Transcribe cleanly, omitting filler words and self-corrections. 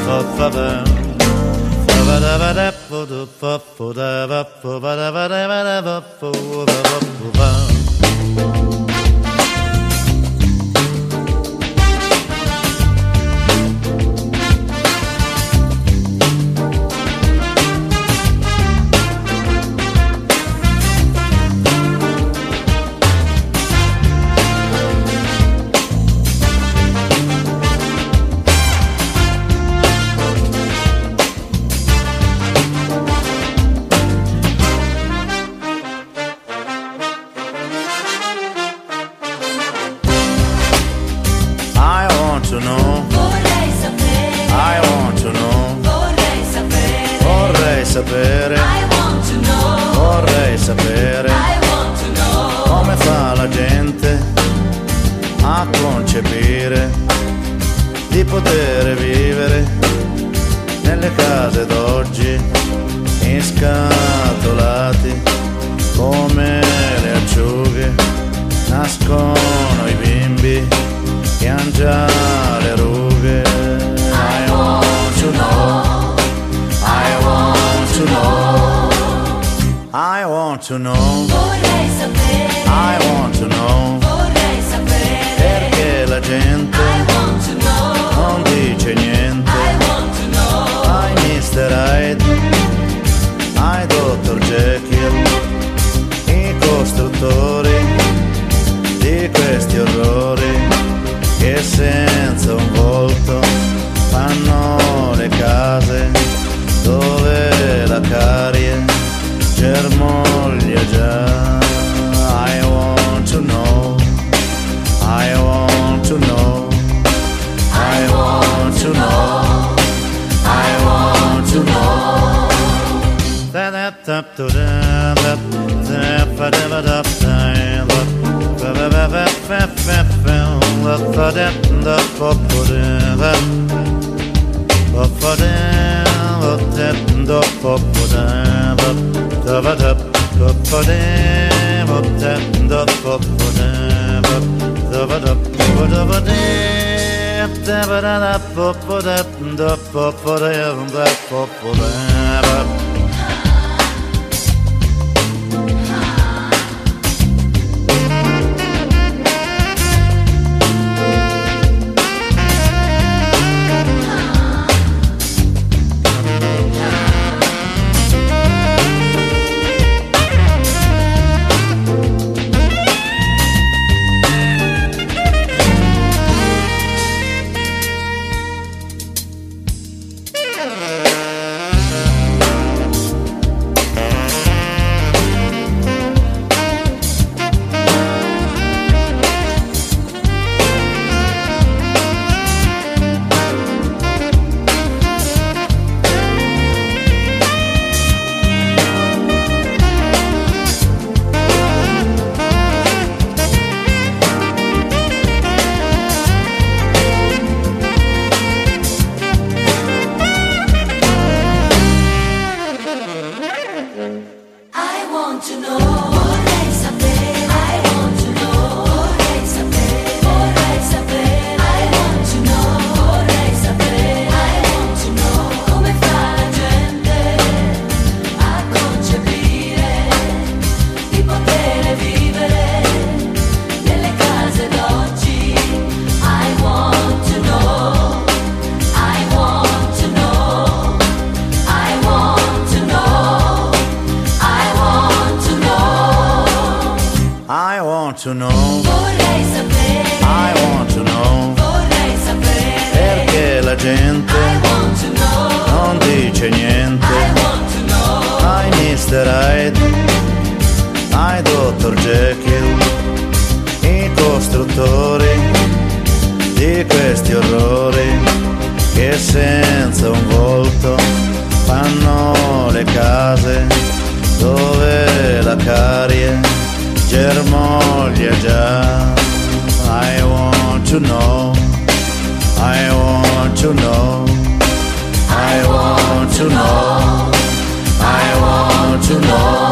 Vorrei sapere come fa la gente a concepire di poter vivere nelle case d'oggi inscatolati come le acciughe. Nascono i bimbi che han già le rughe. I want to know, I want to know, I want to know, vorrei sapere, I want to know, vorrei sapere, perché la gente I want to know, non dice niente. I want to know, Ai Mr. Hyde, ai Dr. Jekyll, i costruttori di questi orrori che senza un volto fanno le case dove la carie germoglia già. I want to know, I want to know, I want to know, I want to know. To know, vorrei sapere, I want to know, vorrei sapere, perché la gente I want to know, non dice niente. I want to know, Ai Mr. Hyde, ai Dr. Jekyll, i costruttori di questi orrori che senza un volto fanno le case dove la carie germoglia già. I want to know, I want to know, I want to know, I want to know.